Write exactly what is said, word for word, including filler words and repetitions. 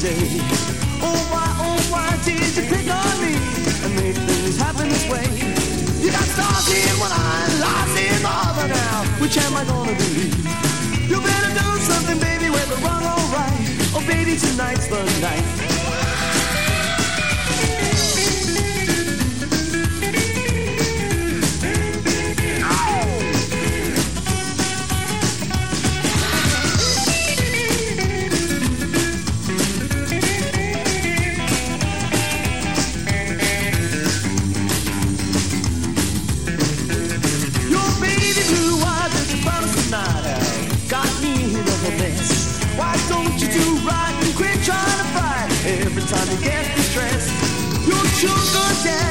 day. Oh why, oh why did you pick on me and make things happen this way? You got stars in one eye, lies in the other now. Which am I gonna believe? You better do something, baby, whether wrong or right. Oh baby, tonight's the night. Time to get distressed, your sugar daddy.